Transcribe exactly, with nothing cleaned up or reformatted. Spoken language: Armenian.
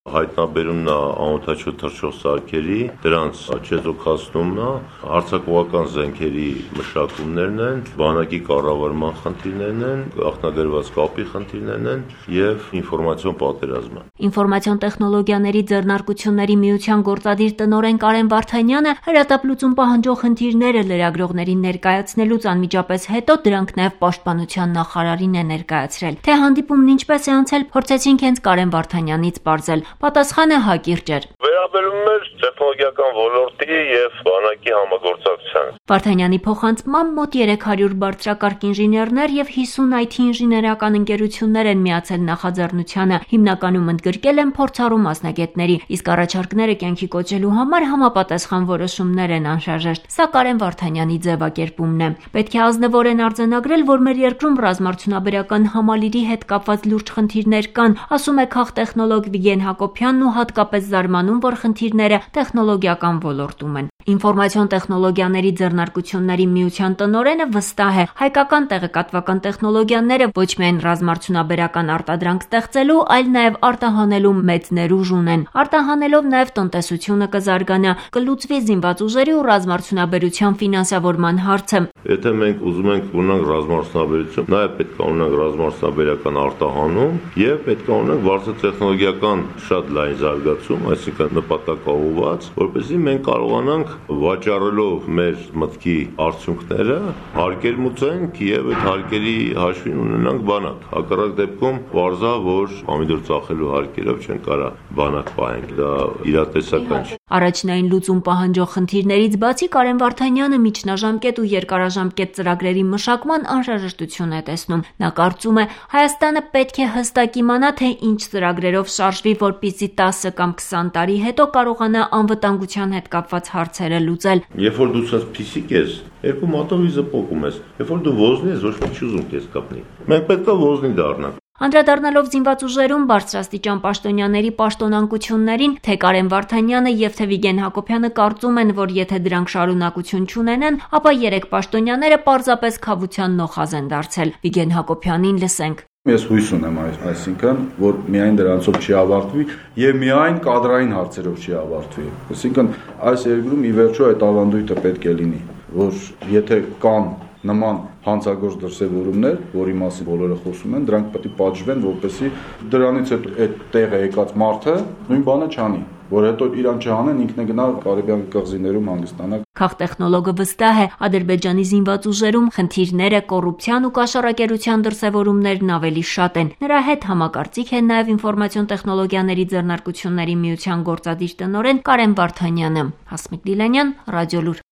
Հայտնաբերումն է անօդաչու թռչող սարքերի, դրանց չեզոքացնումն է, հարձակողական զենքերի մշակումներն են, բանակի կառավարման խնդիրներն են, աղտնագրված կապի խնդիրներն են եւ ինֆորմացիոն պատերազմը։ Ինֆորմացիոն տեխնոլոգիաների ձեռնարկությունների միության գործադիր տնօրեն Կարեն Վարդանյանը հրատապլուծում պահանջող խնդիրները լրագրողներին ներկայացնելուց անմիջապես հետո դրանք նաեւ պաշտպանության նախարարին է ներկայացրել։ Թե հանդիպումն ինչպես է անցել, փորձեցինք հենց Կարեն Վարդանյանից պարզել։ Պատասխանը հակիրճ էր։ Վերաբերում էր տեխնոլոգիական ոլորտի եւ բանակի համագործակցությանը։ Վարդանյանի փոխանցմամբ մոտ երեք հարյուր բարձրակարգ ինժեներներ եւ հիսուն այ թի ինժեներական ընկերություններ են միացել նախաձեռնությանը, հիմնականում ընդգրկել են փորձառու մասնագետների, իսկ առաջարկները կյանքի կոչելու համար համապատասխան որոշումներ են անհրաժեշտ։ Սա Կարեն Վարդանյանի ձևակերպումն է։ Պետք է ազնվորեն արձանագրել, որ մեր երկրում ռազմարդյունաբերական համալիրի հետ կապված լուրջ խնդիրներ կան, ասում է քաղտեխնոլոգ Վիգեն Հակոբյանն ու հատկապես զարմանում, որ խնդիրները տեխնոլոգիական ոլորտում են։ Ինֆորմացիոն տեխնոլոգիաների ձեռնարկությունների միության տնօրենը վստահ է, հայկական տեղեկատվական տեխնոլոգիաները ոչ միայն ռազմարդյունաբերական արտադրանք ստեղծելու, այլ նաև արտահանելու մեծ ներուժ ունեն։ Արտահանելով նաև տնտեսությունը կզարգանա, կլուծվի զինված ուժերի ու ռազմարդյունաբերության ֆինանսավորման հարցը։ Եթե մենք ուզում ենք ունենալ ռազմարդյունաբերություն, նաև պետք է ունենալ ռազմարդյունաբերական արտահանում եւ պետք է ունենալ բարձր տեխնոլոգիական շատ լայն զարգացում, այսինքն նպատակաուղղված, որպեսզի մենք կարողանանք վաճառելով մեր մտքի արդյունքները հարկեր մուծենք եւ այդ հարկերի հաշվին ունենանք բանակ։ Հակառակ դեպքում բարձա, որ պամիդոր ծախելու հարկերով չեն կարա բանակ պահենք, դա իրատեսական չէ։ Առաջնային լուծում պահանջող խնդիրներից բացի Կարեն Վարդանյանը միջնաժամկետ ու երկարաժամկետ ծրագրերի մշակման անհրաժեշտություն է տեսնում։ Նա կարծում է, Հայաստանը պետք է հստակ իմանա, թե ինչ ծրագրերով շարժվի, որպեսզի տասը կամ քսան տարի հետո կարողանա անվտանգության հետ կապված հարցերը լուծել։ Երբ որ դու ցած փիսիկ ես, երկու մատով իզպոկում ես, երբ որ դու ոզնի ես, ոչ մի չուզում քեզ կապնի։ Մենք պետք է ոզնի դառնանք։ Անդրադառնալով զինված ուժերում բարձրաստիճան պաշտոնյաների պաշտոնանկություններին, թե Կարեն Վարդանյանը եւ թե Վիգեն Հակոբյանը կարծում են, որ եթե դրանք շարունակություն չունենան, ապա երեք պաշտոնյաները պարզապես քավության նոխազ են դարձել։ Վիգեն Հակոբյանին լսենք։ Ես հույս ունեմ, այսինքն, որ միայն դրանցով չի ավարտվի եւ միայն կադրային հարցերով չի ավարտվի։ Այսինքն, այս երկրում ի վերջո այդ ավանդույթը պետք է լինի, որ եթե կան նման հանցագործ դրսևորումներ, որի մասին բոլորը խոսում են, դրանք պետք է պատժվեն, որպեսզի դրանից հետո այդ տեղը եկած մարդը նույն բանը չանի, որ հետո իրան չանեն, ինքն է գնա Կարիբյան կղզիներում հանգստանա։ Քաղտեխնոլոգը վստահ է, Ադրբեջանի զինված ուժերում խնդիրները, կոռուպցիան ու կաշառակերության դրսևորումներն ավելի շատ են։ Նրա հետ համակարծիք է նաև ինֆորմացիոն տեխնոլոգիաների ձեռնարկությունների միության գործադիր տնօրեն Կարեն Վարդանյանը։ Հասմիկ Դիլանյան, Ռադիոլուր։